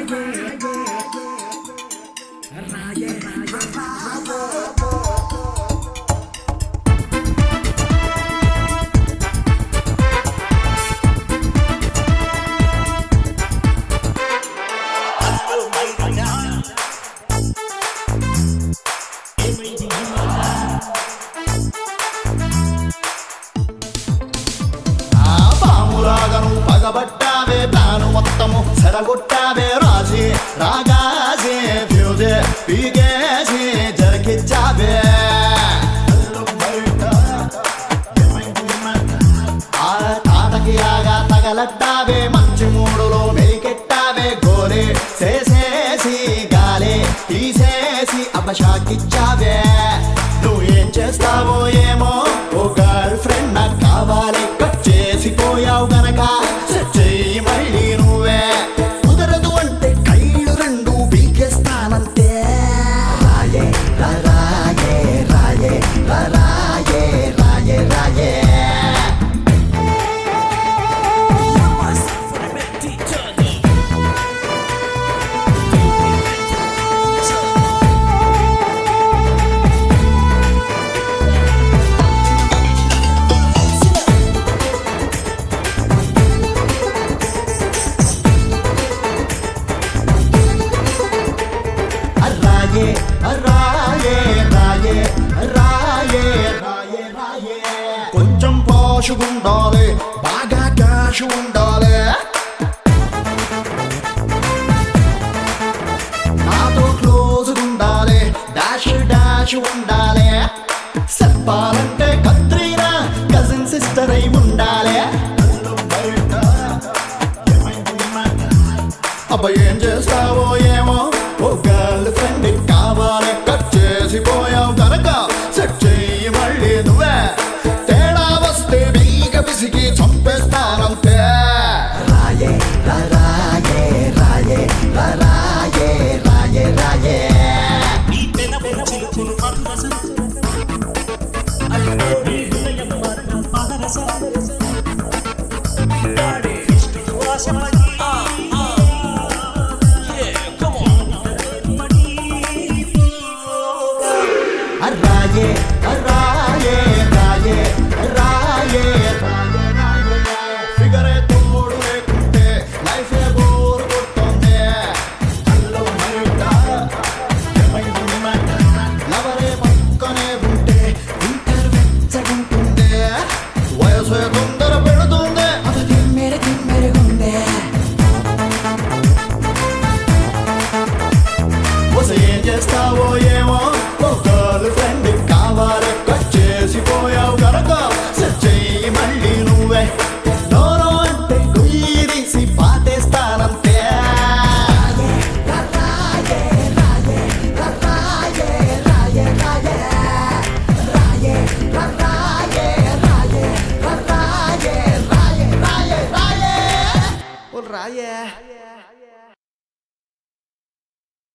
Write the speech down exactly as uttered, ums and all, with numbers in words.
పగబట్టావే plan మొత్తము సెడగొట్టావే రాజీ రాగాజీ ఫ్యూజే పీకేసి జరికిచ్చావే ఆ తాటకి ఆగా తగలట్టావే మంచి మూడులో మెలికెట్టావే గోరే చేసేసి గాలే తీసేసి అపశాకిచ్చావే నువ్వు ఏం చేస్తావో ఏమో ఓ గర్ల్ ఫ్రెండ్ నాకు కావాలి కట్ చేసిపోయావు గనక చెయ్యి మళ్ళీ నువ్వే కుదరదు అంటే కళ్ళు రెండు బీకేస్తానంతే రాయే రాయే రాయే రాయే రాయే రాయే కొంచెం పాషు ఉండాలి బాగా క్యాష్ ఉండాలి నాతో క్లోజ్ ఉండాలి డాష్ డాష్ ఉండాలి చెప్పాలంటే కత్రీనా కజిన్ సిస్టర్ అయి ఉండాలి అబ్బా ఏం చేస్తావో ఏమో ఓ గర్ల్ ఫ్రెండ్ కావాలి కట్ చేసిపోయావు కనుక సెట్ చెయ్యి మళ్ళీ నువ్వే తేడా వస్తే బీగ పిసికి చంపేస్తానంతే రాయే రాయే రాయే రాయే రాయే రాయే రాయే రాయే రాయే రాయే ఫిగరే తోడు లేకుంటే లైఫ్ బోర్ కొడుతుంది లవరే పక్కనే ఉంటే ఇంటర్ వెచ్చగుంటుంది వయసు తొందర పెడుతుంది అది తిమ్మెరి తిమ్మెరుగుంది ఏం చేస్తావో ఏమో గర్ల్ ఫ్రెండ్ కావాలి కట్ చేసిపోయావు కనుక చెయ్యి మళ్ళీ నువ్వే నోరో అంటే గుయ్యి తీసి పాటేస్తానంతే రాయే